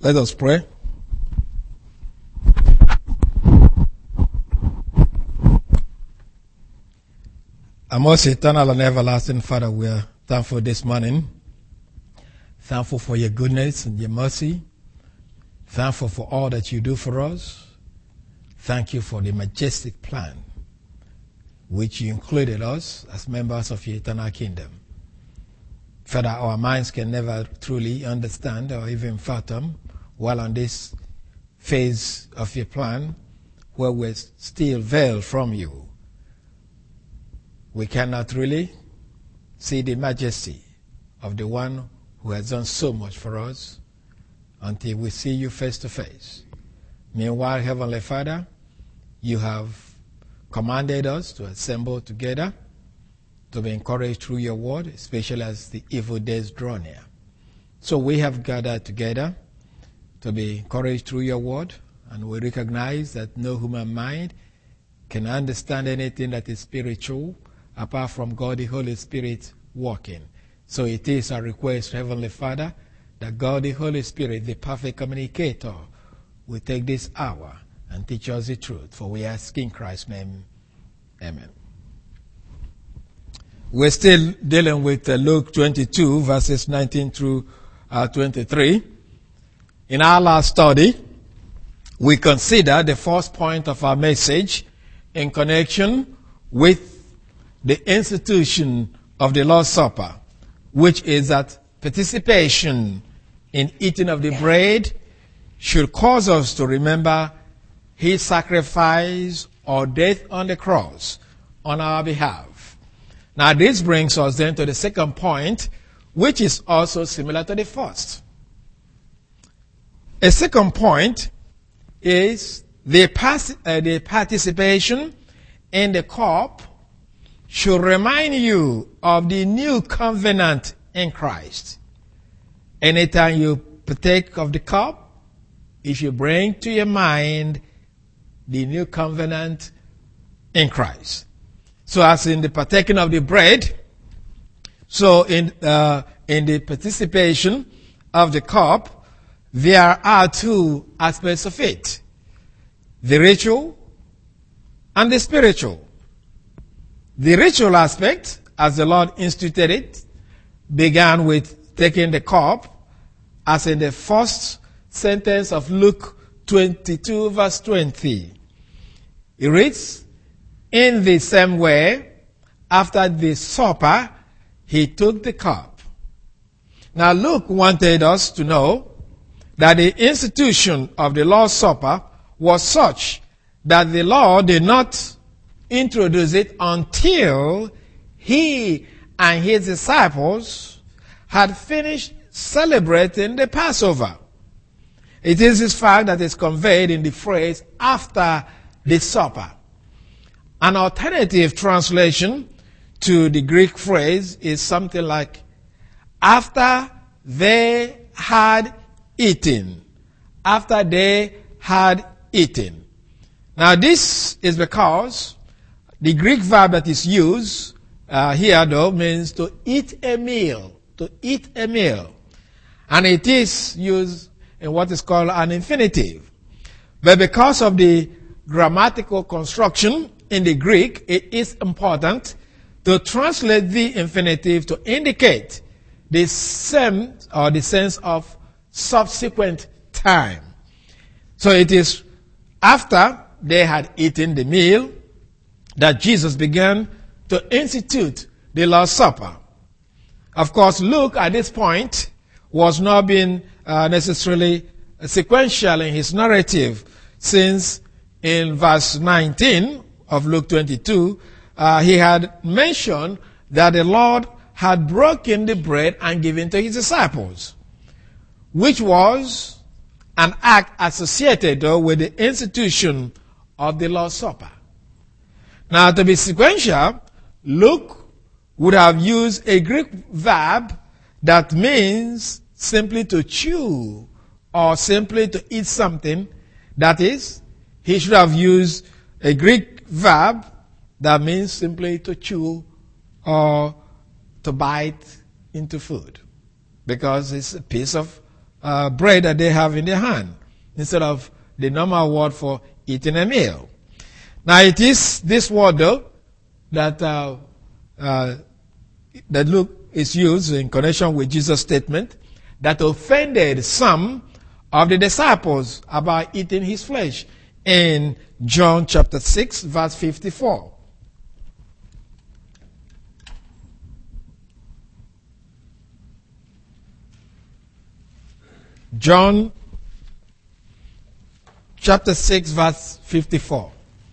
Let us pray. Our most eternal and everlasting Father, we are thankful this morning. Thankful for your goodness and your mercy. Thankful for all that you do for us. Thank you for the majestic plan which you included us as members of your eternal kingdom. Father, our minds can never truly understand or even fathom while on this phase of your plan where we're still veiled from you. We cannot really see the majesty of the one who has done so much for us until we see you face to face. Meanwhile, Heavenly Father, you have commanded us to assemble together to be encouraged through your word, especially as the evil days draw near. So we have gathered together to be encouraged through your word, and we recognize that no human mind can understand anything that is spiritual apart from God the Holy Spirit working. So it is our request, Heavenly Father, that God the Holy Spirit, the perfect communicator, will take this hour and teach us the truth. For we ask in Christ's name, amen. We're still dealing with Luke 22, verses 19 through 23. In our last study, we considered the first point of our message in connection with the institution of the Lord's Supper, which is that participation in eating of the bread should cause us to remember his sacrifice or death on the cross on our behalf. Now this brings us then to the second point, which is also similar to the first. A second point is the participation in the cup should remind you of the new covenant in Christ. Anytime you partake of the cup, it should bring to your mind the new covenant in Christ. So as in the partaking of the bread, so in the participation of the cup, there are two aspects of it: the ritual and the spiritual. The ritual aspect, as the Lord instituted it, began with taking the cup, as in the first sentence of Luke 22, verse 20. It reads, "In the same way, after the supper, he took the cup." Now Luke wanted us to know that the institution of the Lord's Supper was such that the Lord did not introduce it until he and his disciples had finished celebrating the Passover. It is this fact that is conveyed in the phrase "after the supper." An alternative translation to the Greek phrase is something like "after they had eaten." After they had eaten. Now this is because the Greek verb that is used here though means to eat a meal. To eat a meal. And it is used in what is called an infinitive. But because of the grammatical construction in the Greek, it is important to translate the infinitive to indicate the same or the sense of subsequent time. So it is after they had eaten the meal that Jesus began to institute the Lord's Supper. Of course, Luke at this point was not being necessarily sequential in his narrative, since in verse 19 of Luke 22, he had mentioned that the Lord had broken the bread and given to his disciples, which was an act associated with the institution of the Lord's Supper. Now, to be sequential, Luke would have used a Greek verb that means simply to chew or simply to eat something. That is, he should have used a Greek verb that means simply to chew or to bite into food, because it's a piece of bread that they have in their hand, instead of the normal word for eating a meal. Now it is this word though that Luke is used in connection with Jesus' statement that offended some of the disciples about eating his flesh in John chapter 6 verse 54. John chapter 6 verse 54.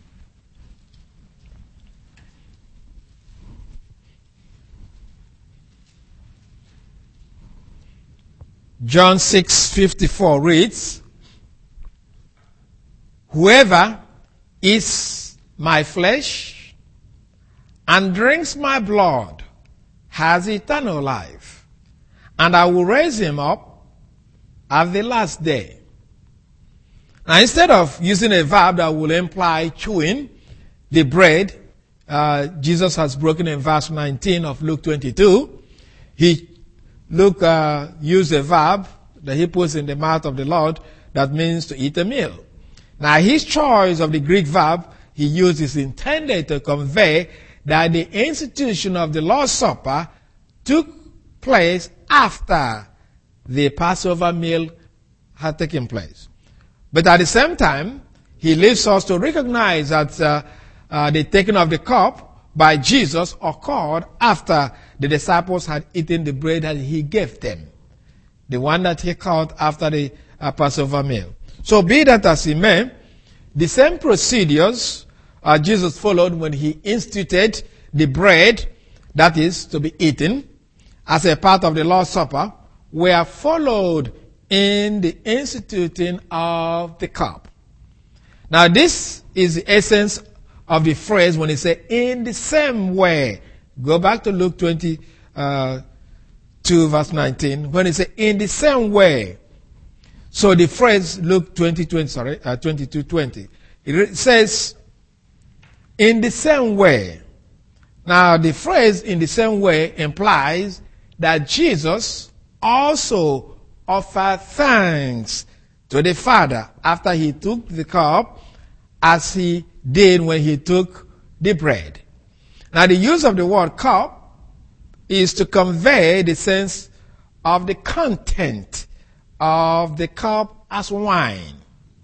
John 6:54 reads, "Whoever eats my flesh and drinks my blood has eternal life, and I will raise him up at the last day." Now, instead of using a verb that will imply chewing the bread, Jesus has broken in verse 19 of Luke 22. Luke used a verb that he puts in the mouth of the Lord that means to eat a meal. Now, his choice of the Greek verb he used is intended to convey that the institution of the Lord's Supper took place after the Passover meal had taken place. But at the same time, he leaves us to recognize that the taking of the cup by Jesus occurred after the disciples had eaten the bread that he gave them, the one that he caught after the Passover meal. So be that as it may, the same procedures Jesus followed when he instituted the bread that is to be eaten as a part of the Lord's Supper were followed in the instituting of the cup. Now this is the essence of the phrase when he said, "in the same way." Go back to Luke 22 verse 19. When he said, "in the same way." So the phrase Luke 22:20. It says, "in the same way." Now the phrase "in the same way" implies that Jesus also offered thanks to the Father after he took the cup, as he did when he took the bread. Now the use of the word cup is to convey the sense of the content of the cup as wine.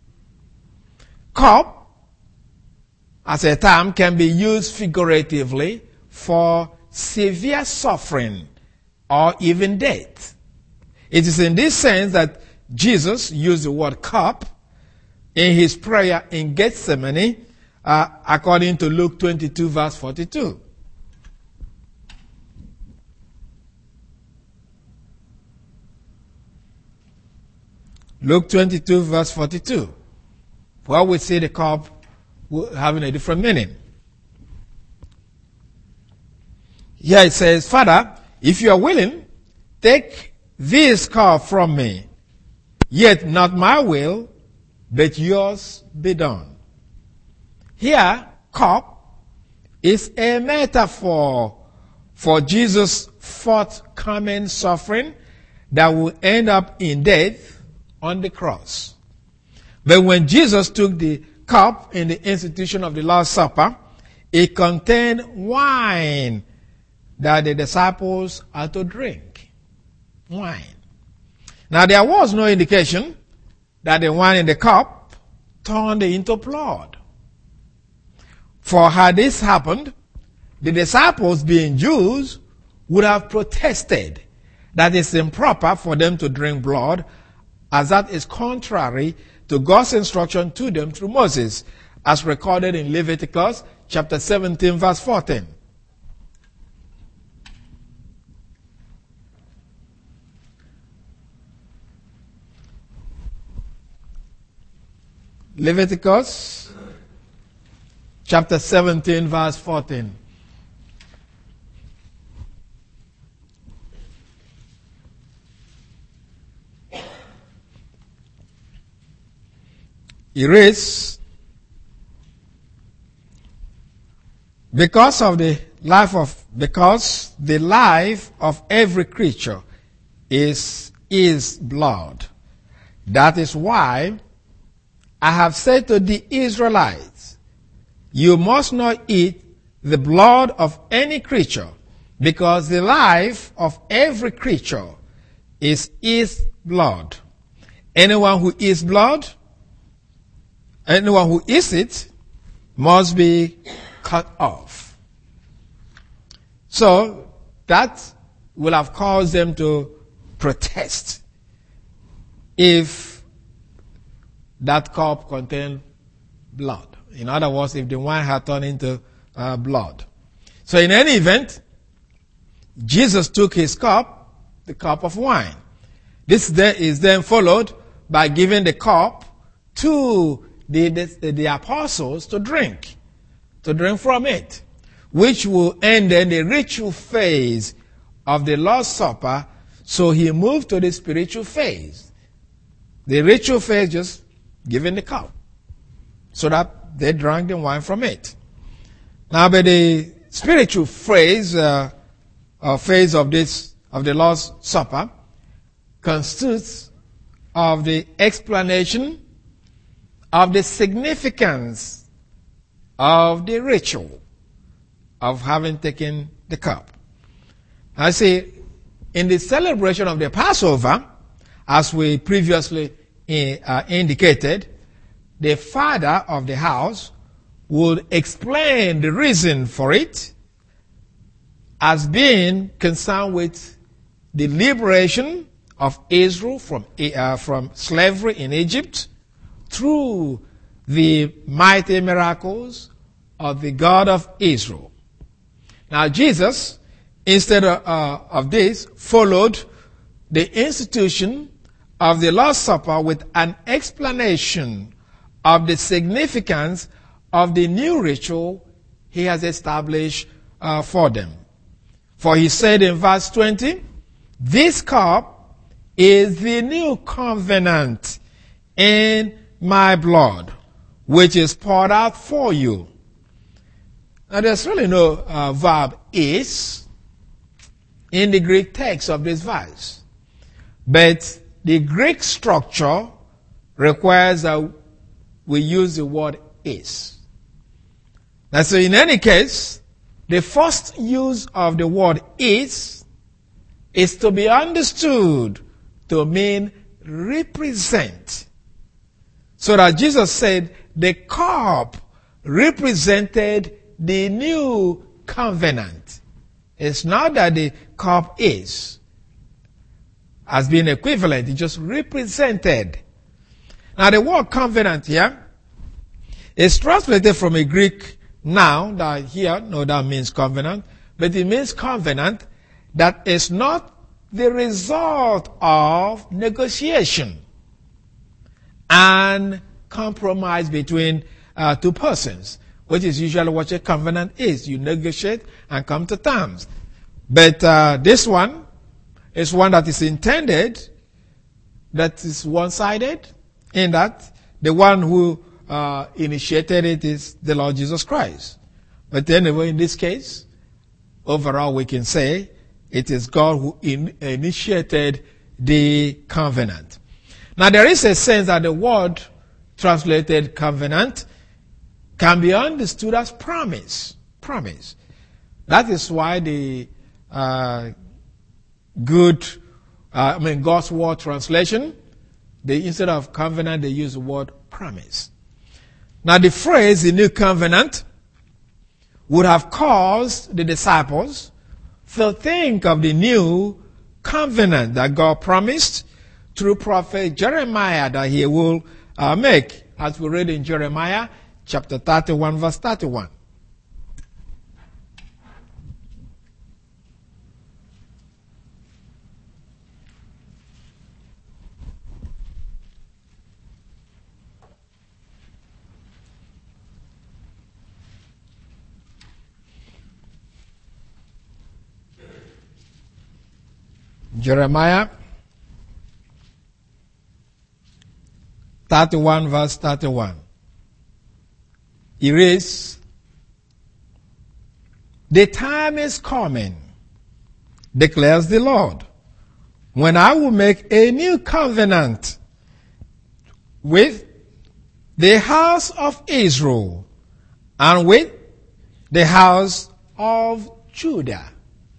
Cup as a term can be used figuratively for severe suffering or even death. It is in this sense that Jesus used the word cup in his prayer in Gethsemane, according to Luke 22 verse 42. Luke 22 verse 42. Well, we see the cup having a different meaning. Here it says, "Father, if you are willing, take this cup from me. Yet not my will, but yours be done." Here, cup is a metaphor for Jesus' forthcoming suffering that will end up in death on the cross. But when Jesus took the cup in the institution of the Lord's Supper, it contained wine that the disciples are to drink. Wine. Now there was no indication that the wine in the cup turned into blood. For had this happened, the disciples, being Jews, would have protested that it's improper for them to drink blood, as that is contrary to God's instruction to them through Moses, as recorded in Leviticus chapter 17 verse 14. Leviticus chapter 17 verse 14. It reads, because the life of every creature is blood, That is why I have said to the Israelites, you must not eat the blood of any creature, because the life of every creature is his blood. Anyone who eats blood, anyone who eats it, must be cut off. So that will have caused them to protest if that cup contained blood. In other words, if the wine had turned into blood. So in any event, Jesus took his cup, the cup of wine. This is then followed by giving the cup to the apostles to drink from it, which will end in the ritual phase of the Lord's Supper. So he moved to the spiritual phase. The ritual phase, just giving the cup, so that they drank the wine from it. Now, but the spiritual phase, phase of the Lord's Supper consists of the explanation of the significance of the ritual of having taken the cup. I see, in the celebration of the Passover, as we previously indicated, the father of the house would explain the reason for it as being concerned with the liberation of Israel from slavery in Egypt through the mighty miracles of the God of Israel. Now Jesus, instead of this, followed the institution of the Lord's Supper with an explanation of the significance of the new ritual he has established for them. For he said in verse 20, this cup is the new covenant in my blood, which is poured out for you. Now there's really no verb is in the Greek text of this verse. But the Greek structure requires that we use the word is. Now, so in any case, the first use of the word is to be understood to mean represent. So that Jesus said the cup represented the new covenant. It's not that the cup is as being equivalent, it just represented. Now the word covenant here is translated from a Greek noun that here, no doubt means covenant, but it means covenant that is not the result of negotiation and compromise between two persons, which is usually what a covenant is. You negotiate and come to terms. But this one is one that is intended, that is one-sided, in that the one who initiated it is the Lord Jesus Christ. But anyway, in this case, overall we can say it is God who initiated the covenant. Now there is a sense that the word translated covenant can be understood as promise. Promise. That is why the God's word translation, instead of covenant, they use the word promise. Now the phrase, the new covenant, would have caused the disciples to think of the new covenant that God promised through prophet Jeremiah that he will make, as we read in Jeremiah chapter 31, verse 31. Jeremiah 31, verse 31. It reads, the time is coming, declares the Lord, when I will make a new covenant with the house of Israel and with the house of Judah.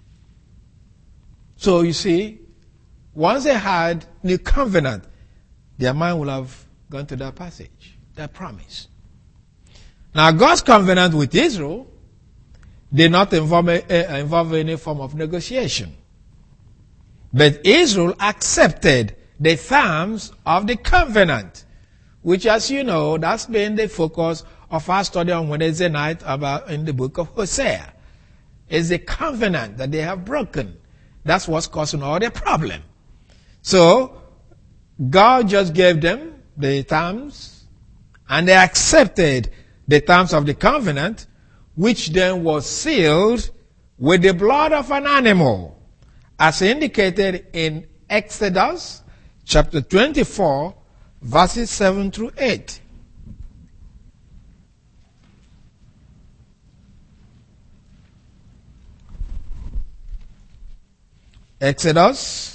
So you see, once they had new covenant, their mind will have gone to that passage, that promise. Now God's covenant with Israel did not involve any form of negotiation. But Israel accepted the terms of the covenant, which, as you know, that's been the focus of our study on Wednesday night about in the book of Hosea. It's the covenant that they have broken. That's what's causing all their problem. So, God just gave them the terms, and they accepted the terms of the covenant, which then was sealed with the blood of an animal, as indicated in Exodus chapter 24, verses 7 through 8. Exodus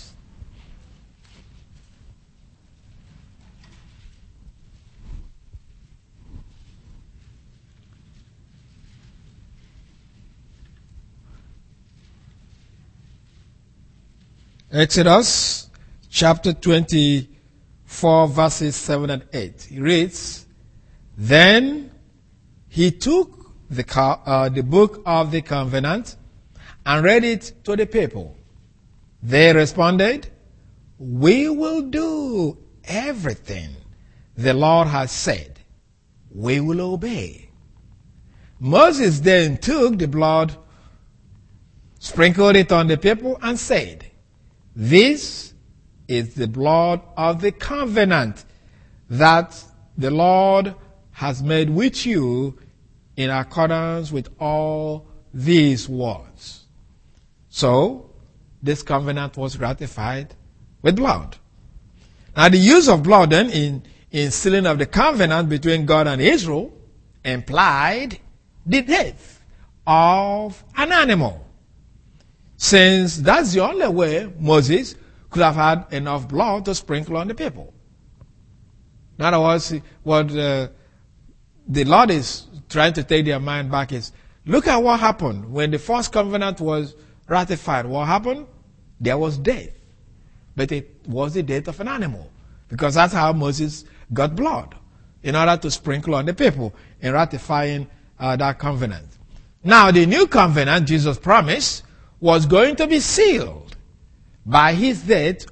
chapter 24, verses 7 and 8. He reads, Then he took the book of the covenant and read it to the people. They responded, We will do everything the Lord has said. We will obey. Moses then took the blood, sprinkled it on the people, and said, This is the blood of the covenant that the Lord has made with you in accordance with all these words. So, this covenant was ratified with blood. Now, the use of blood then in sealing of the covenant between God and Israel implied the death of an animal, since that's the only way Moses could have had enough blood to sprinkle on the people. In other words, what the Lord is trying to take their mind back is, look at what happened when the first covenant was ratified. What happened? There was death. But it was the death of an animal, because that's how Moses got blood, in order to sprinkle on the people in ratifying that covenant. Now, the new covenant, Jesus promised, was going to be sealed by his death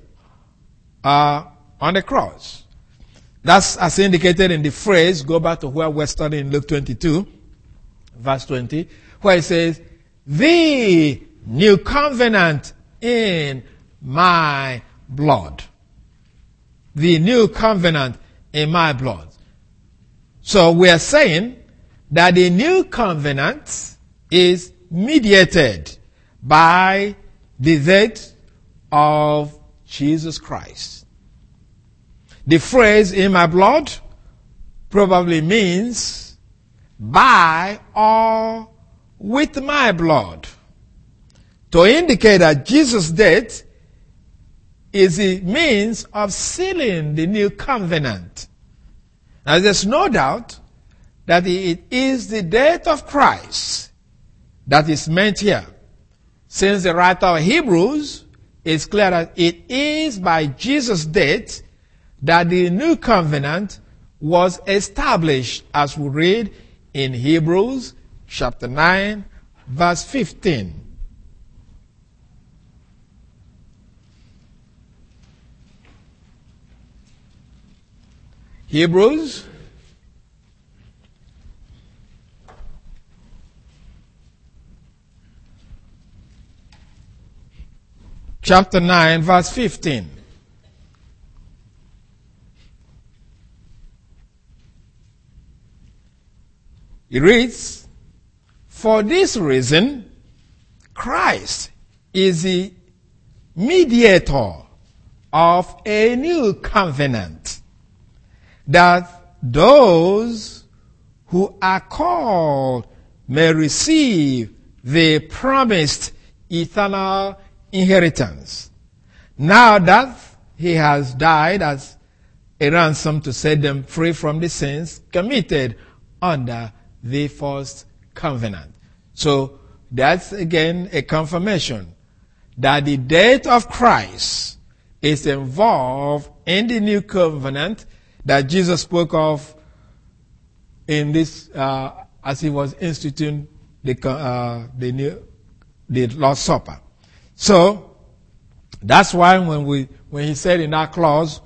on the cross. That's as indicated in the phrase, go back to where we're studying Luke 22, verse 20, where it says, The new covenant in my blood. The new covenant in my blood. So we are saying that the new covenant is mediated by the death of Jesus Christ. The phrase in my blood probably means by or with my blood, to indicate that Jesus' death is the means of sealing the new covenant. Now, there's no doubt that it is the death of Christ that is meant here, since the writer of Hebrews is clear that it is by Jesus' death that the new covenant was established, as we read in Hebrews chapter 9, verse 15. Hebrews chapter 9, verse 15. It reads, For this reason, Christ is the mediator of a new covenant, that those who are called may receive the promised eternal inheritance. Now that he has died as a ransom to set them free from the sins committed under the first covenant. So that's again a confirmation that the death of Christ is involved in the new covenant that Jesus spoke of in this as he was instituting the Lord's Supper. So that's why when he said in that clause,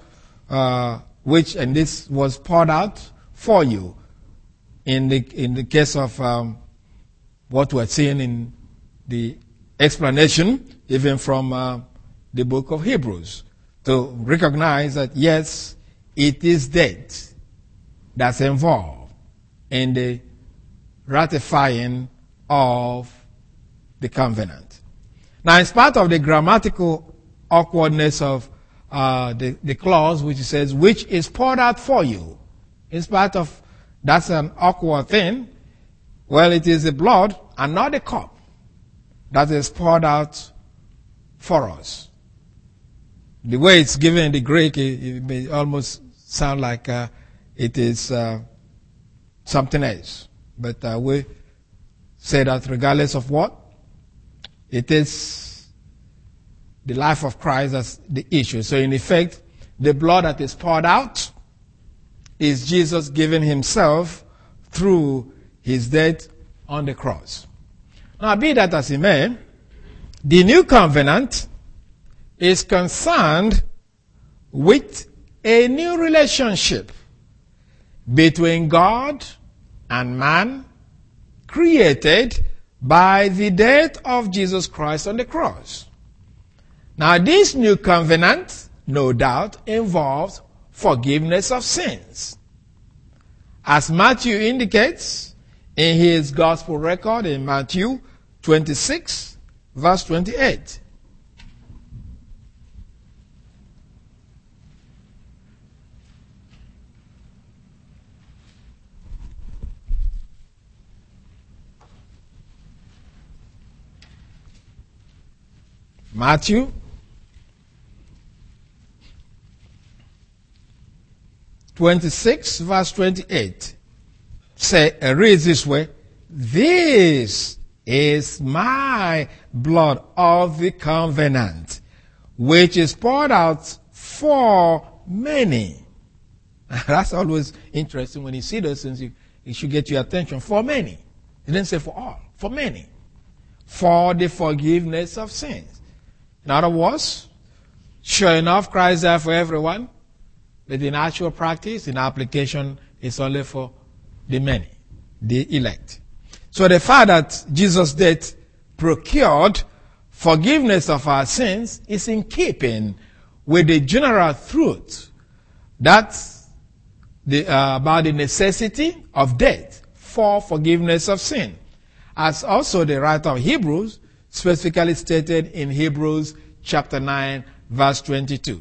and this was poured out for you, in the case of what we're seeing in the explanation, even from the book of Hebrews, to recognize that yes, it is death that's involved in the ratifying of the covenant. Now, in spite of the grammatical awkwardness of the clause which says, which is poured out for you, in spite of that's an awkward thing, well, it is the blood and not the cup that is poured out for us. The way it's given in the Greek, it may almost sound like it is something else. But we say that regardless of what, it is the life of Christ that's the issue. So in effect, the blood that is poured out is Jesus giving himself through his death on the cross. Now, be that as it may, the new covenant is concerned with a new relationship between God and man, created by the death of Jesus Christ on the cross. Now, this new covenant, no doubt, involves forgiveness of sins. As Matthew indicates in his gospel record in Matthew 26, verse 28. Matthew 26, verse 28 reads this way: "This is my blood of the covenant, which is poured out for many." That's always interesting when you see those things. It should get your attention. For many. It didn't say for all. For many. For the forgiveness of sins. In other words, sure enough, Christ died for everyone, but in actual practice, in application, it's only for the many, the elect. So the fact that Jesus' death procured forgiveness of our sins is in with the general truth that's about the necessity of death for forgiveness of sin, as also the writer of Hebrews specifically stated in Hebrews chapter 9, verse 22.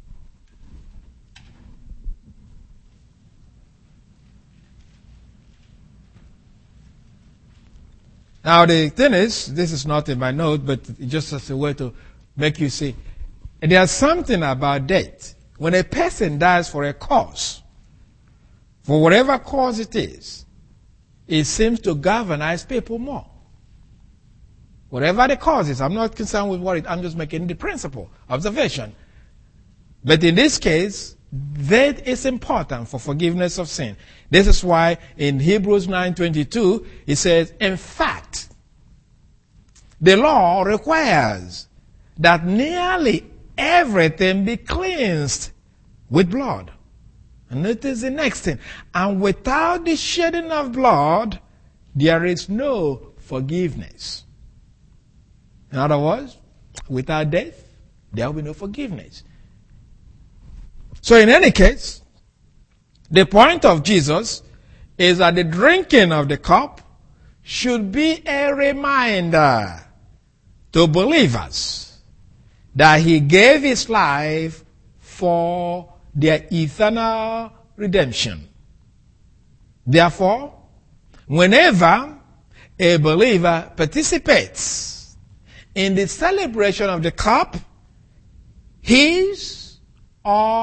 Now the thing is, this is not in my note, but just as a way to make you see, there's something about death. When a person dies for a cause, for whatever cause it is, it seems to galvanize people more. Whatever the cause is, I'm not concerned with I'm just making the principle observation. But in this case, that is important for forgiveness of sin. This is why in Hebrews 9:22 it says, in fact, the law requires that nearly everything be cleansed with blood. And it is the next thing. And without the shedding of blood, there is no forgiveness. In other words, without death, there will be no forgiveness. So in any case, the point of Jesus is that the drinking of the cup should be a reminder to believers that he gave his life for their eternal redemption. Therefore, whenever a believer participates in the celebration of the cup, his or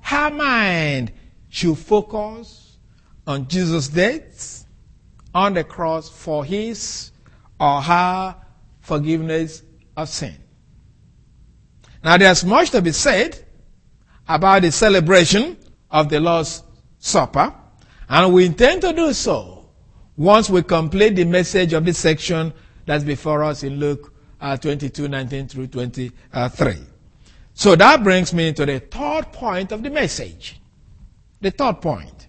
her mind should focus on Jesus' death on the cross for his or her forgiveness of sin. Now, there's much to be said about the celebration of the Lord's Supper, and we intend to do so once we complete the message of this section that's before us in Luke 22:19 through 23. So that brings me to the third point of the message. The third point.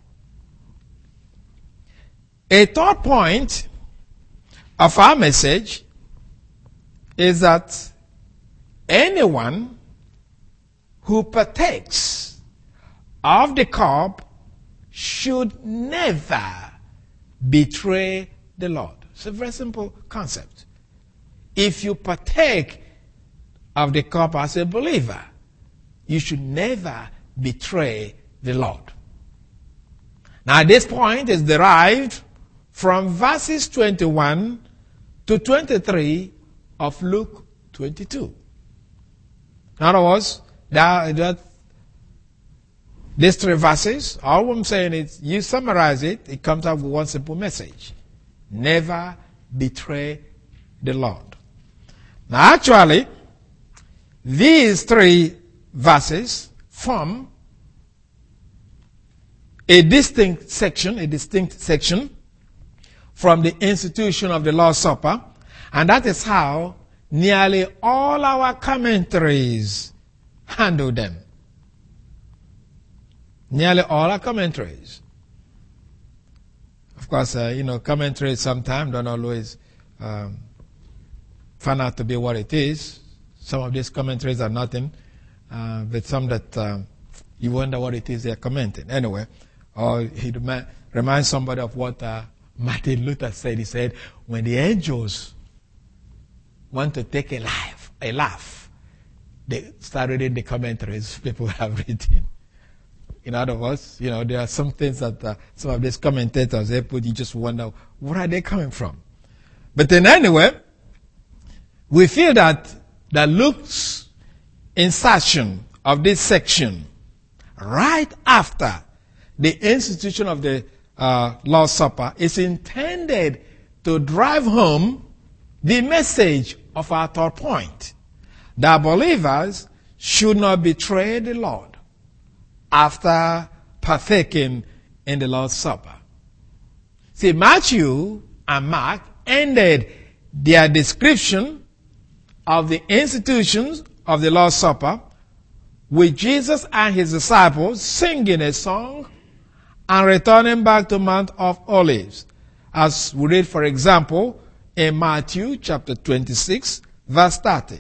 A third point of our message is that anyone who partakes of the cup should never betray the Lord. It's a very simple concept. If you partake of the cup as a believer, you should never betray the Lord. Now, this point is derived from verses 21 to 23 of Luke 22. In other words, these three verses, all I'm saying is, you summarize it, it comes out with one simple message. Never betray the Lord. Now, actually, these three verses form a distinct section from the institution of the Lord's Supper, and that is how nearly all our commentaries handle them. Nearly all our commentaries. Of course, commentaries sometimes don't always find out to be what it is. Some of these commentaries are nothing, but some that you wonder what it is they're commenting. Anyway, or he reminds somebody of what Martin Luther said. He said, when the angels want to take a laugh, they start reading the commentaries people have written. In other words, there are some things that some of these commentators, they put, you just wonder, where are they coming from? But then anyway, we feel that Luke's insertion of this section right after the institution of the Lord's Supper is intended to drive home the message of our third point, that believers should not betray the Lord after partaking in the Lord's Supper. See, Matthew and Mark ended their description of the institutions of the Lord's Supper with Jesus and his disciples singing a song and returning back to Mount of Olives, as we read, for example, in Matthew chapter 26, verse 30.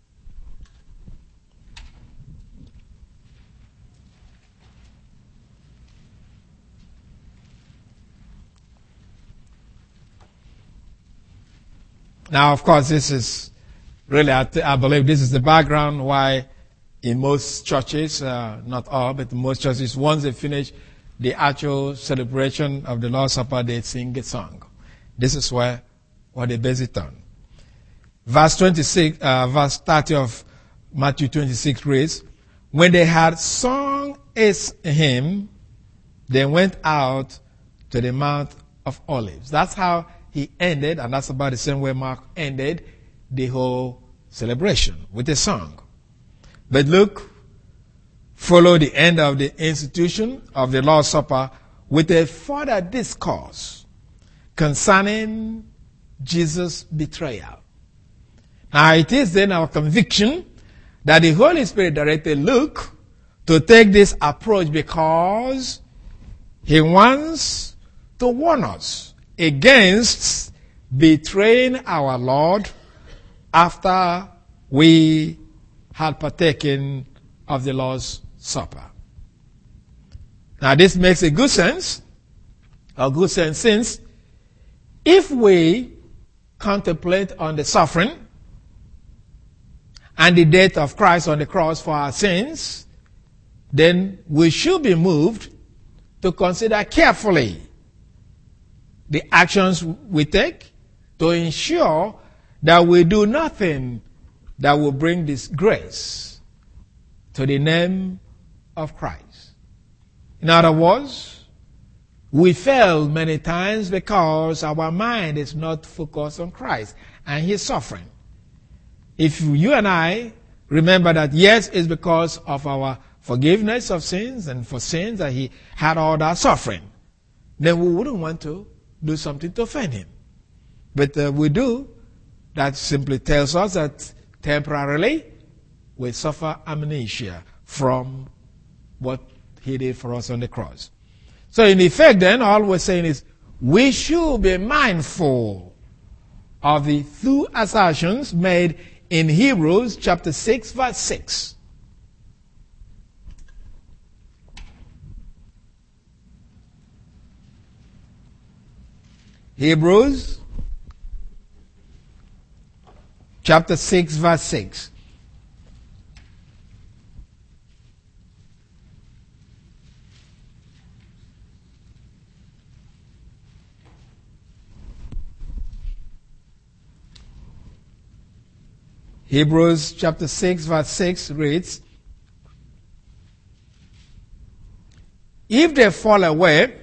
Now, of course, this is really, I believe this is the background why in most churches, not all, but in most churches, once they finish the actual celebration of the Lord's Supper, they sing a song. This is what they base it on. Verse 30 of Matthew 26 reads, when they had sung a hymn, they went out to the Mount of Olives. That's how he ended, and that's about the same way Mark ended the whole celebration, with a song. But Luke followed the end of the institution of the Lord's Supper with a further discourse concerning Jesus' betrayal. Now, it is then our conviction that the Holy Spirit directed Luke to take this approach because he wants to warn us against betraying our Lord after we had partaken of the Lord's Supper. Now, this makes a good sense since if we contemplate on the suffering and the death of Christ on the cross for our sins, then we should be moved to consider carefully the actions we take to ensure that we do nothing that will bring disgrace to the name of Christ. In other words, we fail many times because our mind is not focused on Christ and His suffering. If you and I remember that, yes, it's because of our forgiveness of sins and for sins that He had all that suffering, then we wouldn't want to do something to offend Him. But we do. That simply tells us that temporarily we suffer amnesia from what He did for us on the cross. So in effect then, all we're saying is we should be mindful of the two assertions made in Hebrews chapter 6 verse 6. Hebrews chapter 6 verse 6. Hebrews chapter 6 verse 6 reads, if they fall away,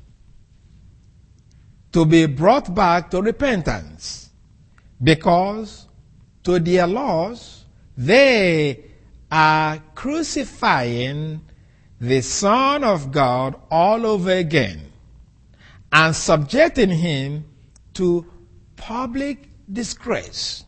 to be brought back to repentance, because to their loss they are crucifying the Son of God all over again and subjecting Him to public disgrace.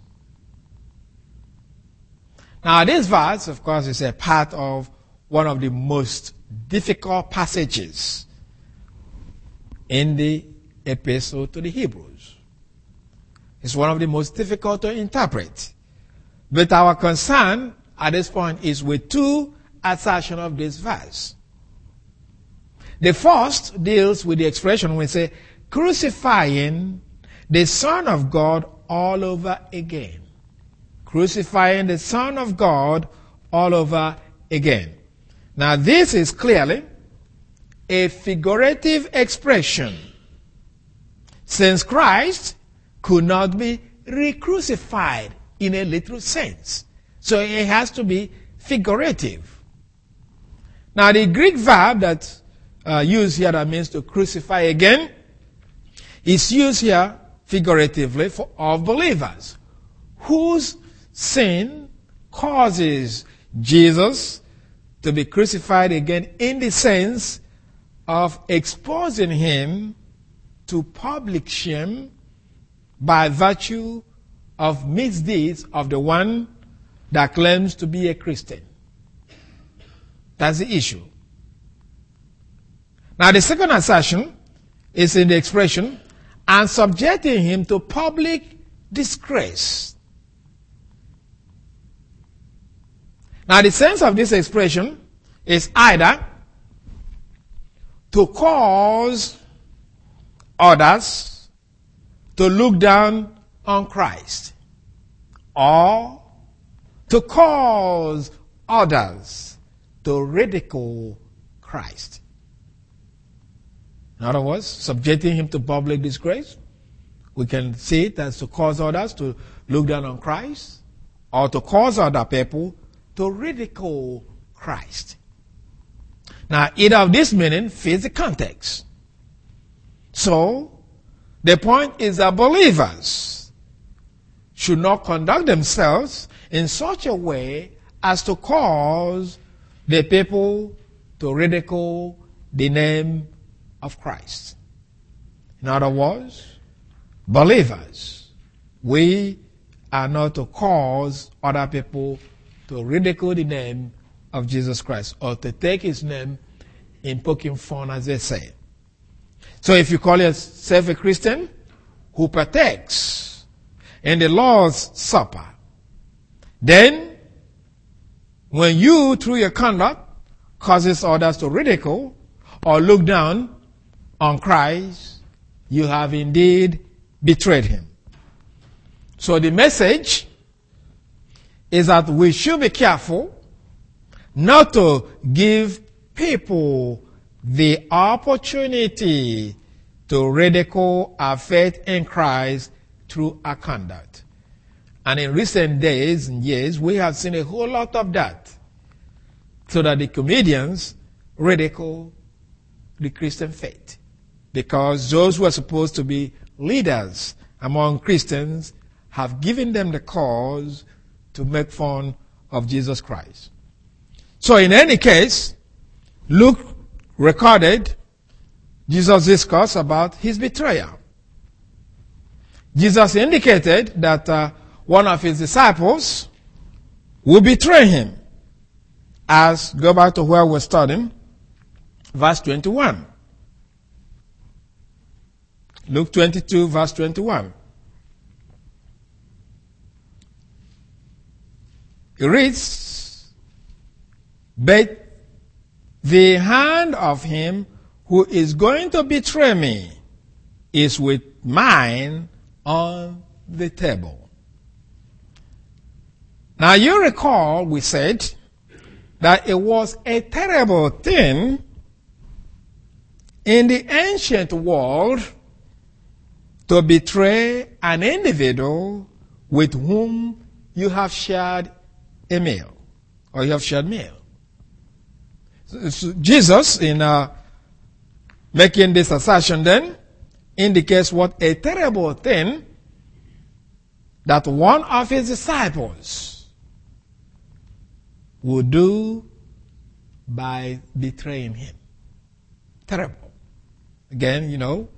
Now this verse, of course, is a part of one of the most difficult passages in the epistle to the Hebrews. It's one of the most difficult to interpret. But our concern at this point is with two assertions of this verse. The first deals with the expression when we say, crucifying the Son of God all over again. Crucifying the Son of God all over again. Now this is clearly a figurative expression, since Christ could not be re-crucified in a literal sense. So it has to be figurative. Now the Greek verb that used here that means to crucify again is used here figuratively for all believers whose sin causes Jesus to be crucified again in the sense of exposing Him to public shame by virtue of misdeeds of the one that claims to be a Christian. That's the issue. Now the second assertion is in the expression, and subjecting Him to public disgrace. Now the sense of this expression is either to cause others to look down on Christ, or to cause others to ridicule Christ. In other words, subjecting Him to public disgrace, we can see it as to cause others to look down on Christ, or to cause other people to ridicule Christ. Now, either of this meaning fits the context. So, the point is that believers should not conduct themselves in such a way as to cause the people to ridicule the name of Christ. In other words, believers, we are not to cause other people to ridicule the name of Jesus Christ, or to take His name in poking fun, as they say. So if you call yourself a Christian who partakes in the Lord's Supper, then when you, through your conduct, causes others to ridicule or look down on Christ, you have indeed betrayed Him. So the message is that we should be careful not to give people the opportunity to ridicule our faith in Christ through our conduct. And in recent days and years, we have seen a whole lot of that. so that the comedians ridicule the Christian faith. Because those who are supposed to be leaders among Christians have given them the cause to make fun of Jesus Christ. So in any case, Luke recorded Jesus' discourse about his betrayal. Jesus indicated that one of his disciples will betray him. As go back to where we're studying, verse 21. Luke 22, verse 21. It reads, "But the hand of him who is going to betray me is with mine on the table." Now you recall we said that it was a terrible thing in the ancient world to betray an individual with whom you have shared a meal, or you have shared meal. So Jesus, in making this assertion then, indicates what a terrible thing that one of his disciples would do by betraying him. Terrible. Again,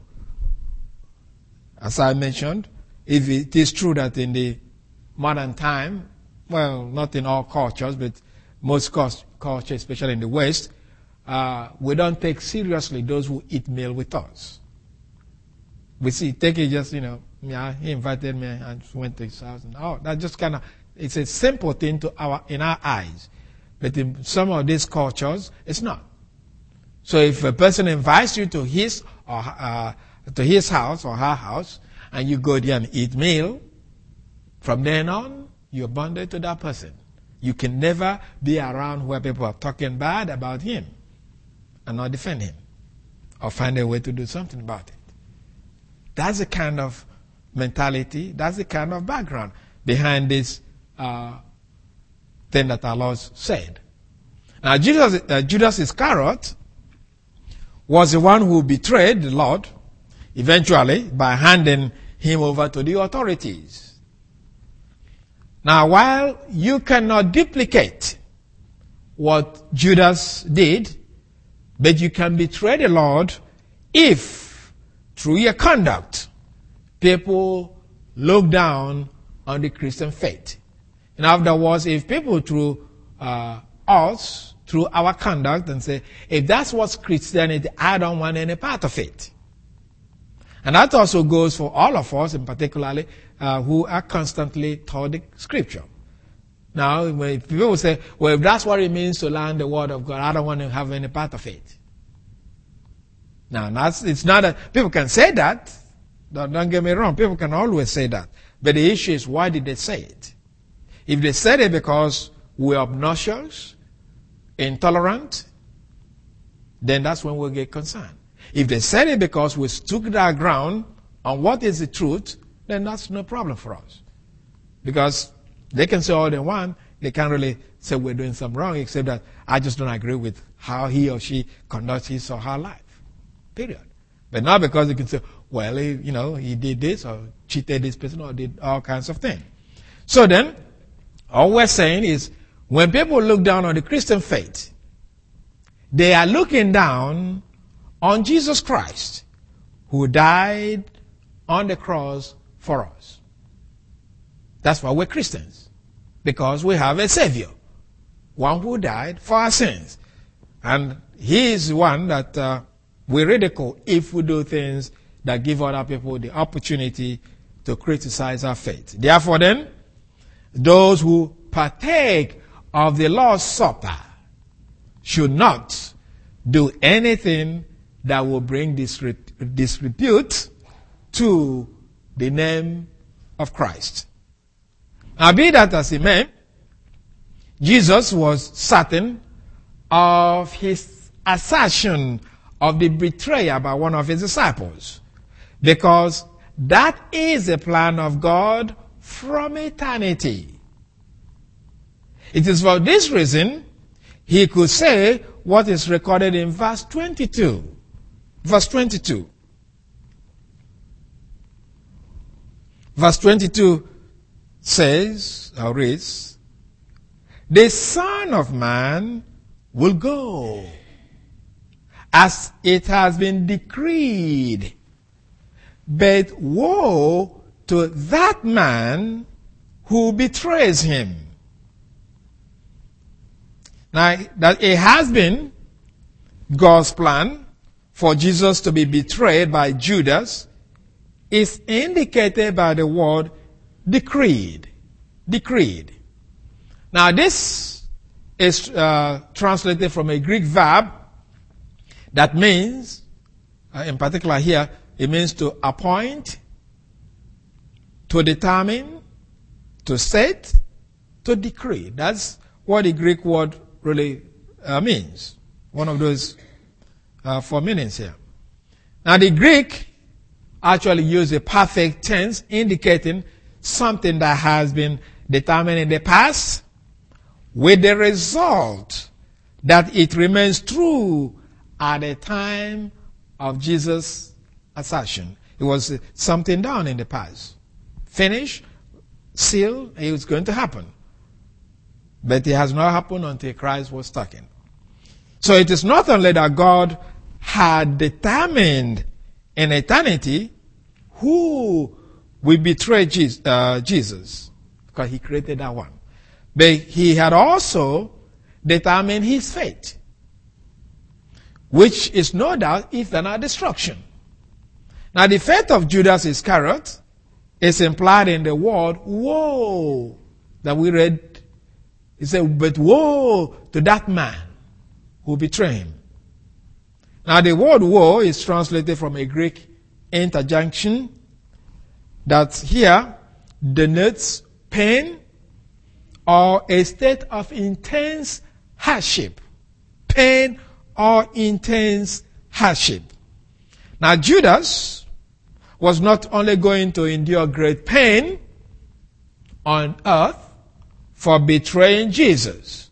as I mentioned, if it is true that in the modern time, well, not in all cultures, but most cultures, especially in the West, we don't take seriously those who eat meal with us. We take it just, he invited me and went to his house. And, that just kind of, it's a simple thing in our eyes. But in some of these cultures, it's not. So if a person invites you to his house or her house, and you go there and eat meal, from then on, you're bonded to that person. You can never be around where people are talking bad about him and not defend him or find a way to do something about it. That's the kind of mentality, that's the kind of background behind this thing that our Lord said. Now, Judas Iscariot was the one who betrayed the Lord eventually by handing him over to the authorities. Now, while you cannot duplicate what Judas did, but you can betray the Lord if, through your conduct, people look down on the Christian faith. In other words, if people through us, through our conduct, and say, if that's what's Christianity, I don't want any part of it. And that also goes for all of us, in particularly, who are constantly taught the Scripture. Now, when people say, well, if that's what it means to learn the Word of God, I don't want to have any part of it. Now, it's not that people can say that. Don't get me wrong. People can always say that. But the issue is, why did they say it? If they said it because we're obnoxious, intolerant, then that's when we'll get concerned. If they said it because we stood our ground on what is the truth, then that's no problem for us. Because they can say all they want, they can't really say we're doing something wrong, except that I just don't agree with how he or she conducts his or her life. Period. But not because they can say, well, he did this or cheated this person or did all kinds of things. So then, all we're saying is, when people look down on the Christian faith, they are looking down on Jesus Christ, who died on the cross for us. That's why we're Christians, because we have a Savior, one who died for our sins. And he is one that we ridicule if we do things that give other people the opportunity to criticize our faith. Therefore then, those who partake of the Lord's Supper should not do anything that will bring disrepute to the name of Christ. Now, be that as it may, Jesus was certain of his assertion of the betrayal by one of his disciples, because that is the plan of God from eternity. It is for this reason he could say what is recorded in verse 22. Verse 22. Verse 22 says, or reads, the Son of Man will go as it has been decreed. But woe to that man who betrays him. Now, that it has been God's plan for Jesus to be betrayed by Judas is indicated by the word decreed. Decreed. Now, this is translated from a Greek verb that means, in particular here, it means to appoint, to determine, to set, to decree. That's what the Greek word really means. One of those 4 meanings here. Now the Greek actually uses a perfect tense indicating something that has been determined in the past with the result that it remains true at the time of Jesus' assertion. It was something done in the past. Finished, sealed, it was going to happen. But it has not happened until Christ was talking. So it is not only that God had determined in eternity who will betray Jesus, because he created that one. But he had also determined his fate, which is no doubt eternal destruction. Now the fate of Judas Iscariot is implied in the word woe that we read. He said, but woe to that man who betrayed him. Now the word woe is translated from a Greek interjunction that here denotes pain or a state of intense hardship. Pain or intense hardship. Now Judas was not only going to endure great pain on earth for betraying Jesus,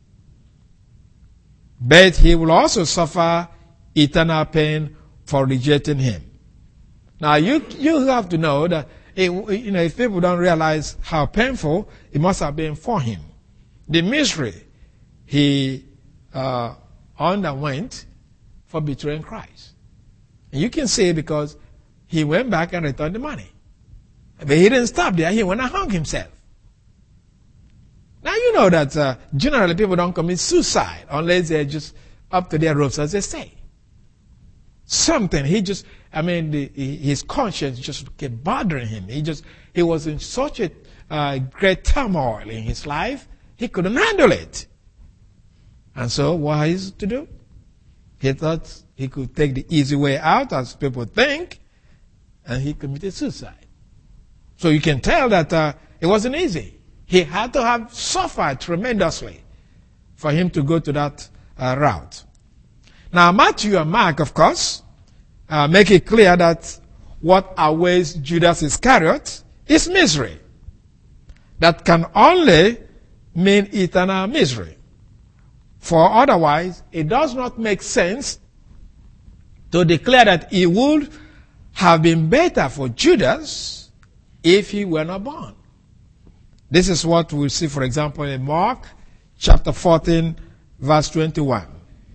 but he will also suffer eternal pain for rejecting him. Now you have to know that if people don't realize how painful it must have been for him, the misery he underwent for betraying Christ. And you can see because he went back and returned the money. But he didn't stop there. He went and hung himself. Now you know that generally people don't commit suicide unless they're just up to their ropes, as they say. Something, his conscience just kept bothering him. He was in such a great turmoil in his life, he couldn't handle it. And so what is to do? He thought he could take the easy way out, as people think, and he committed suicide. So you can tell that it wasn't easy. He had to have suffered tremendously for him to go to that route. Now Matthew and Mark, of course, make it clear that what awaits Judas Iscariot is misery. That can only mean eternal misery. For otherwise, it does not make sense to declare that it would have been better for Judas if he were not born. This is what we see, for example, in Mark chapter 14, verse 21.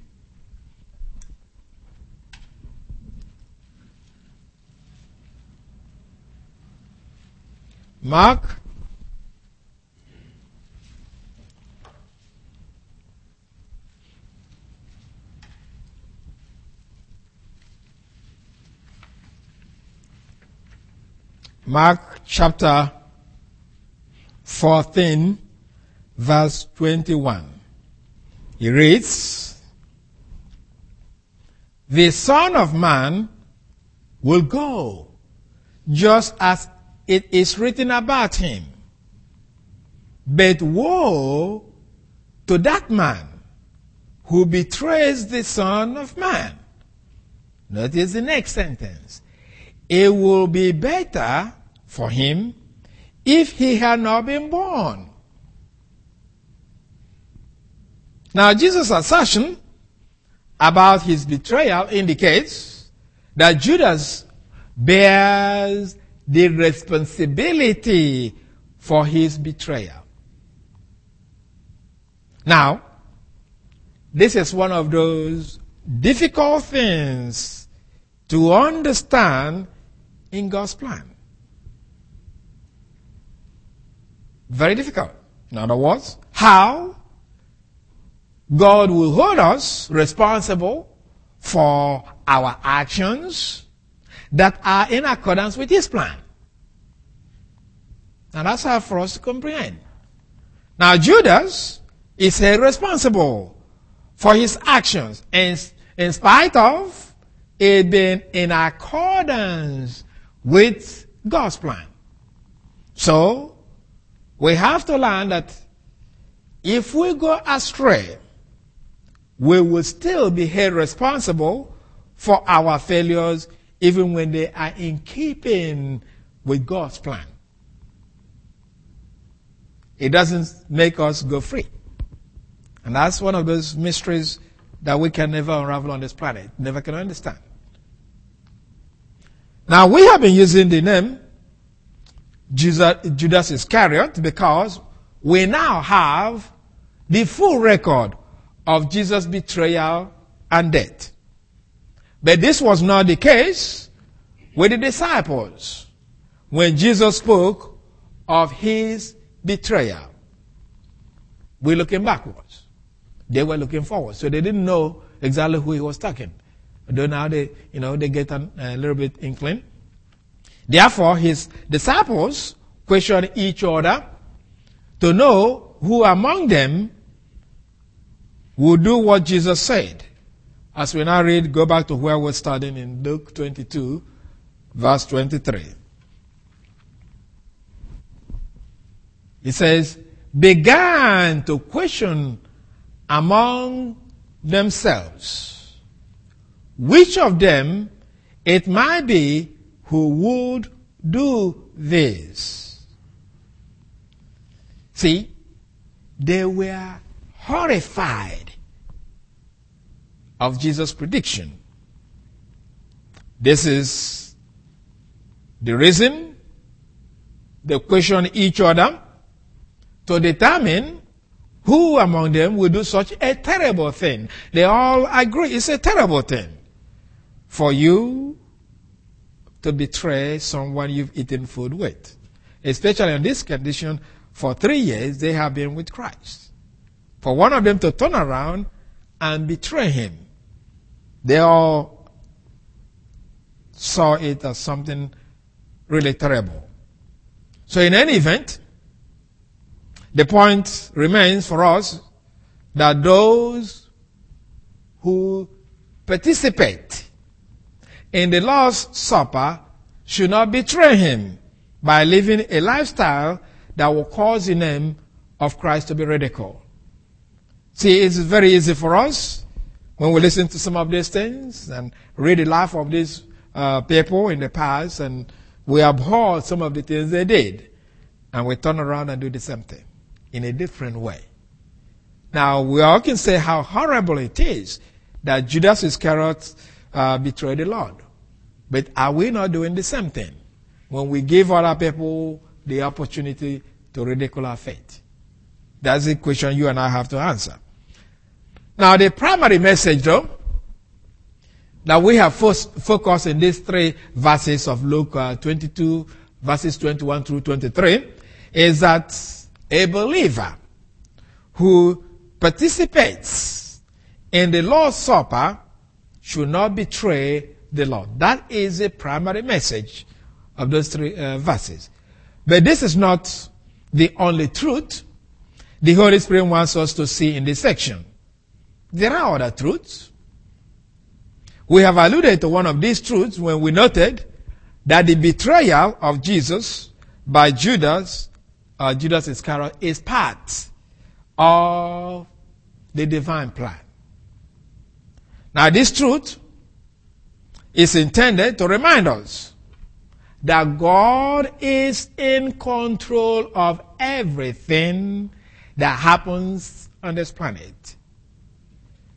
Mark chapter 14, verse 21. He reads, the Son of Man will go just as it is written about him. But woe to that man who betrays the Son of Man. Notice the next sentence. It will be better for him if he had not been born. Now, Jesus' assertion about his betrayal indicates that Judas bears the responsibility for his betrayal. Now, this is one of those difficult things to understand in God's plan. Very difficult. In other words, how God will hold us responsible for our actions that are in accordance with his plan. And that's hard for us to comprehend. Now, Judas is held responsible for his actions, and in spite of it being in accordance with God's plan. So, we have to learn that if we go astray, we will still be held responsible for our failures even when they are in keeping with God's plan. It doesn't make us go free. And that's one of those mysteries that we can never unravel on this planet, never can understand. Now, we have been using the name Judas Iscariot because we now have the full record of Jesus' betrayal and death. But this was not the case with the disciples when Jesus spoke of his betrayal. We're looking backwards. They were looking forward. So they didn't know exactly who he was talking. Though now they get a little bit inclined. Therefore, his disciples questioned each other to know who among them would do what Jesus said. As we now read, go back to where we're starting in Luke 22, verse 23. It says, began to question among themselves which of them it might be who would do this. See, they were horrified of Jesus' prediction. This is the reason they question each other to determine who among them will do such a terrible thing. They all agree it's a terrible thing for you to betray someone you've eaten food with. Especially in this condition, for 3 years they have been with Christ. For one of them to turn around and betray him, they all saw it as something really terrible. So in any event, the point remains for us that those who participate in the Lord's Supper should not betray him by living a lifestyle that will cause the name of Christ to be ridiculed. See, it's very easy for us when we listen to some of these things and read the life of these people in the past, and we abhor some of the things they did, and we turn around and do the same thing in a different way. Now, we all can say how horrible it is that Judas Iscariot betrayed the Lord. But are we not doing the same thing when we give other people the opportunity to ridicule our faith? That's the question you and I have to answer. Now, the primary message, though, that we have focused in these 3 verses of Luke 22, verses 21 through 23, is that a believer who participates in the Lord's Supper should not betray the Lord. That is the primary message of those 3 verses. But this is not the only truth the Holy Spirit wants us to see in this section. There are other truths. We have alluded to one of these truths when we noted that the betrayal of Jesus by Judas Iscariot is part of the divine plan. Now, this truth is intended to remind us that God is in control of everything that happens on this planet.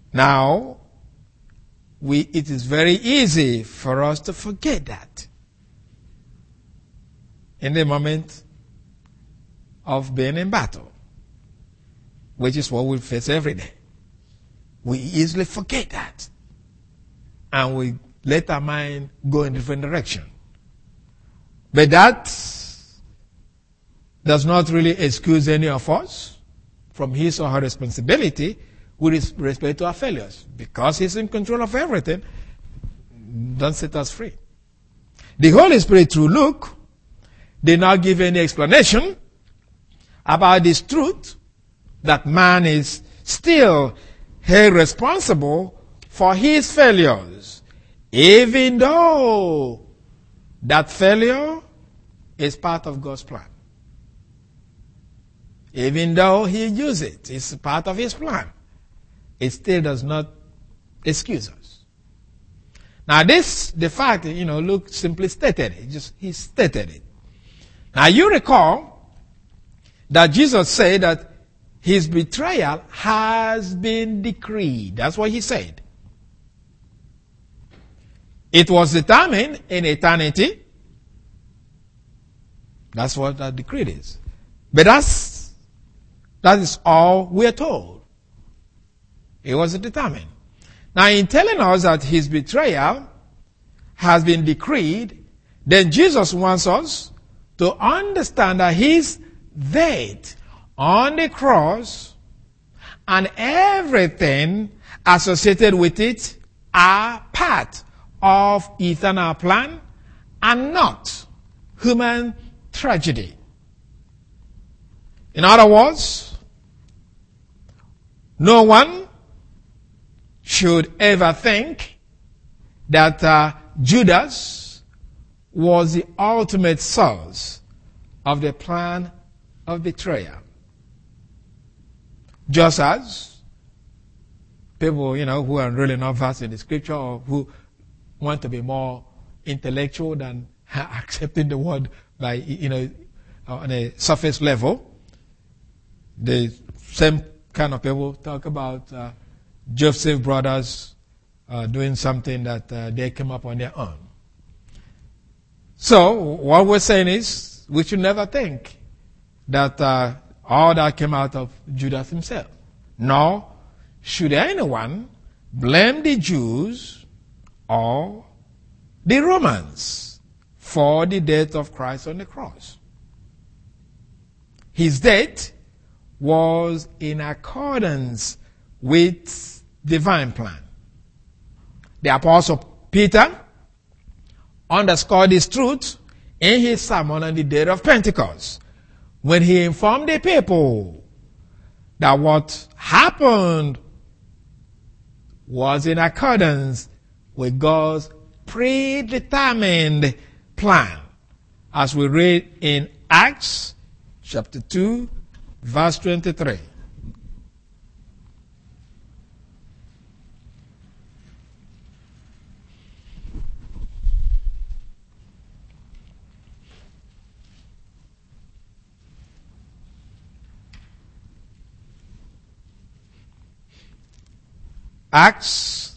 Now, it is very easy for us to forget that in the moment of being in battle, which is what we face every day. We easily forget that, and we let our mind go in a different direction. But that does not really excuse any of us from his or her responsibility with respect to our failures. Because he's in control of everything, don't set us free. The Holy Spirit, through Luke, did not give any explanation about this truth that man is still held responsible for his failures, even though that failure is part of God's plan. Even though he used it, it's part of his plan. It still does not excuse us. Now the fact, Luke simply stated it. He stated it. Now you recall that Jesus said that his betrayal has been decreed. That's what he said. It was determined in eternity. That's what that decree is. But that is all we're told. It was determined. Now, in telling us that his betrayal has been decreed, then Jesus wants us to understand that his death on the cross and everything associated with it are part of eternal plan and not human tragedy. In other words, no one should ever think that Judas was the ultimate source of the plan of betrayal. Just as people, who are really not versed in the scripture or who want to be more intellectual than accepting the word by, on a surface level, the same kind of people talk about Joseph's brothers doing something that they came up on their own. So what we're saying is we should never think that all that came out of Judas himself. Nor should anyone blame the Jews or the Romans for the death of Christ on the cross. His death was in accordance with divine plan. The Apostle Peter underscored this truth in his sermon on the day of Pentecost, when he informed the people that what happened was in accordance with God's predetermined plan, as we read in Acts chapter 2, verse 23. Acts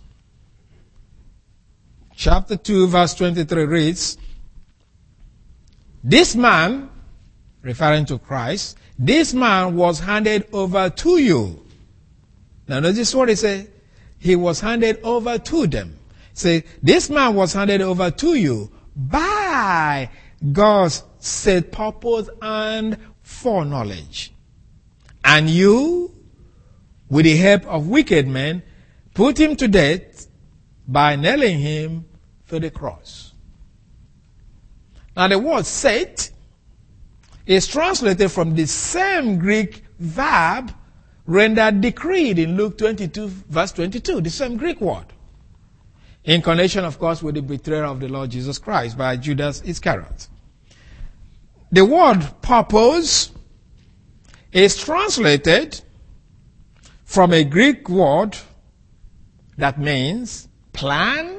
chapter 2 verse 23 reads, "This man," referring to Christ, "this man was handed over to you." Now notice what he said. He was handed over to them. Say, this man was handed over to you by God's set purpose and foreknowledge. And you, with the help of wicked men, put him to death by nailing him to the cross. Now the word set is translated from the same Greek verb rendered decreed in Luke 22 verse 22, the same Greek word. In connection, of course, with the betrayal of the Lord Jesus Christ by Judas Iscariot. The word purpose is translated from a Greek word that means plan,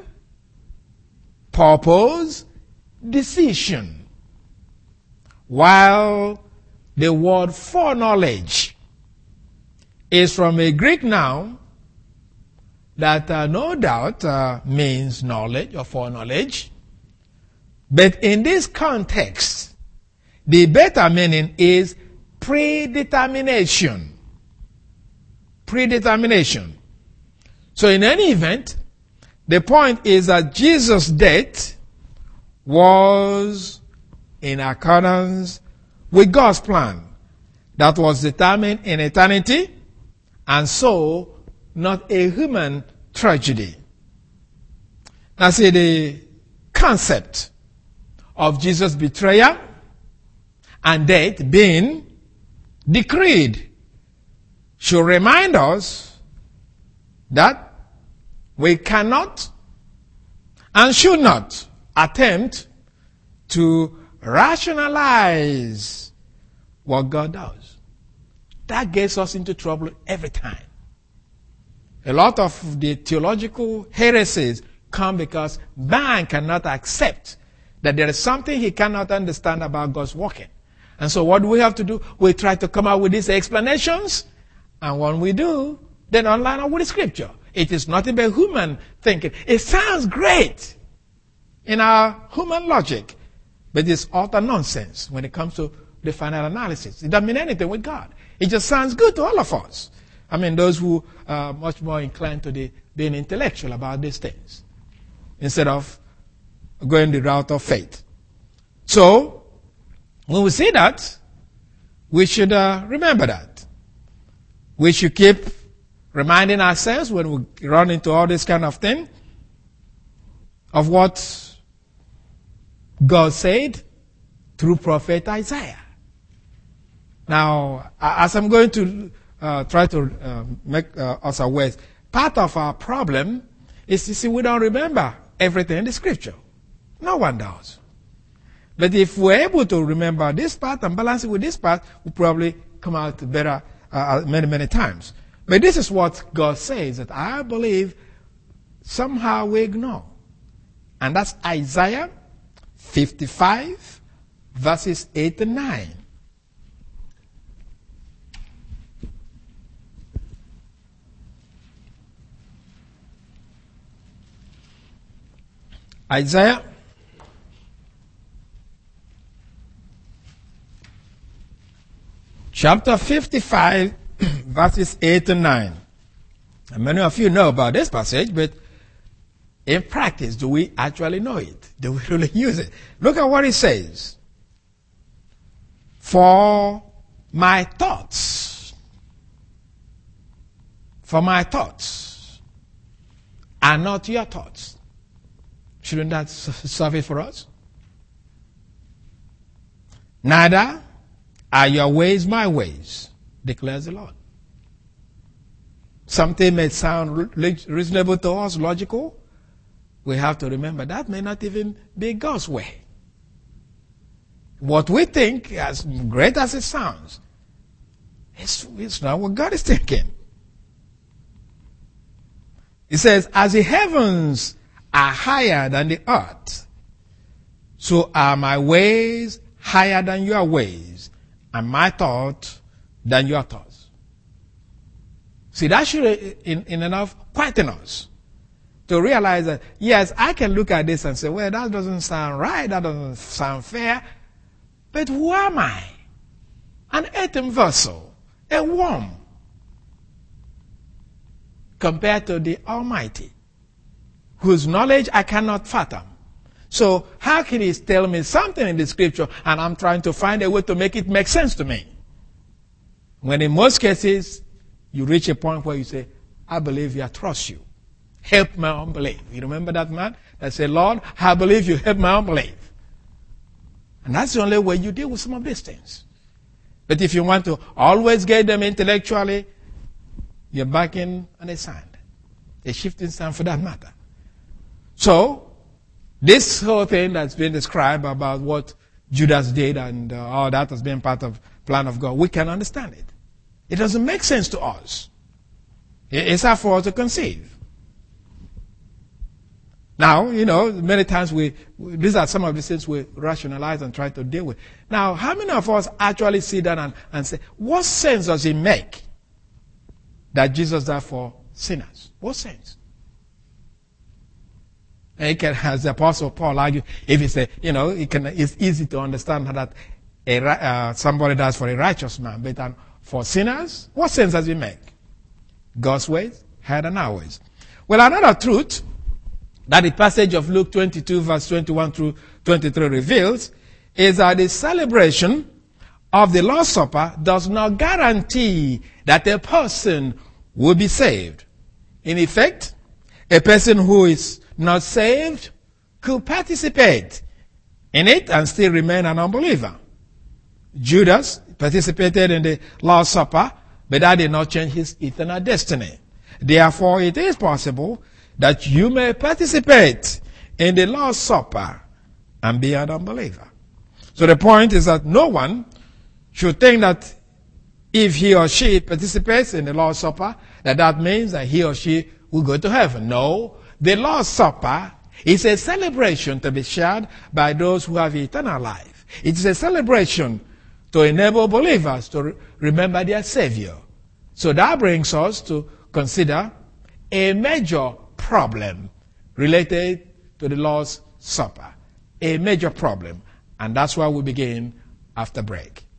purpose, decision. While the word foreknowledge is from a Greek noun that no doubt means knowledge or foreknowledge. But in this context, the better meaning is predetermination. Predetermination. So in any event, the point is that Jesus' death was in accordance with God's plan that was determined in eternity, and so not a human tragedy. Now see, the concept of Jesus' betrayal and death being decreed should remind us that we cannot and should not attempt to rationalize what God does. That gets us into trouble every time. A lot of the theological heresies come because man cannot accept that there is something he cannot understand about God's working. And so what do we have to do? We try to come up with these explanations, and when we do, then line up with the scripture. It is nothing but human thinking. It sounds great in our human logic, but it's utter nonsense when it comes to the final analysis. It doesn't mean anything with God. It just sounds good to all of us. I mean, those who are much more inclined to being intellectual about these things, instead of going the route of faith. So, when we see that, we should remember that. We should keep reminding ourselves when we run into all this kind of thing of what God said through prophet Isaiah. Now, as I'm going to try to make us aware, part of our problem is, you see, we don't remember everything in the scripture. No one does. But if we're able to remember this part and balance it with this part, we'll probably come out better many, many times. But this is what God says that I believe somehow we ignore. And that's Isaiah 55, verses 8 and 9. Isaiah chapter 55, verses 8 and 9. And many of you know about this passage, but in practice, do we actually know it? Do we really use it? Look at what it says. For my thoughts are not your thoughts. Shouldn't that serve it for us? Neither are your ways my ways, declares the Lord. Something may sound reasonable to us, logical. We have to remember that may not even be God's way. What we think, as great as it sounds, it's not what God is thinking. It says, as the heavens are higher than the earth, so are my ways higher than your ways, and my thoughts than your thoughts. See, that should enough quieten us to realize that, yes, I can look at this and say, well, that doesn't sound right, that doesn't sound fair, but who am I? An earthen vessel, a worm, compared to the Almighty, whose knowledge I cannot fathom. So how can he tell me something in the scripture and I'm trying to find a way to make it make sense to me? When in most cases, you reach a point where you say, I believe you, I trust you. Help my unbelief. You remember that man that said, Lord, I believe you, help my unbelief. And that's the only way you deal with some of these things. But if you want to always get them intellectually, you're back in on the sand. A shifting sand for that matter. So, this whole thing that's been described about what Judas did and all that has been part of the plan of God, we can understand it. It doesn't make sense to us. It's hard for us to conceive. Now, you know, many times these are some of the things we rationalize and try to deal with. Now, how many of us actually sit down and say, what sense does it make that Jesus died for sinners? What sense? It can, as the Apostle Paul argued, if it's it's easy to understand that somebody dies for a righteous man, but for sinners, what sense does it make? God's ways, higher than our ways. Well, another truth that the passage of Luke 22, verse 21 through 23 reveals is that the celebration of the Lord's Supper does not guarantee that a person will be saved. In effect, a person who is not saved could participate in it and still remain an unbeliever. Judas participated in the Lord's Supper, but that did not change his eternal destiny. Therefore, it is possible that you may participate in the Lord's Supper and be an unbeliever. So the point is that no one should think that if he or she participates in the Lord's Supper, that means that he or she will go to heaven. No, the Lord's Supper is a celebration to be shared by those who have eternal life. It is a celebration to enable believers to remember their Savior. So that brings us to consider a major problem related to the Lord's Supper. A major problem. And that's why we begin after break.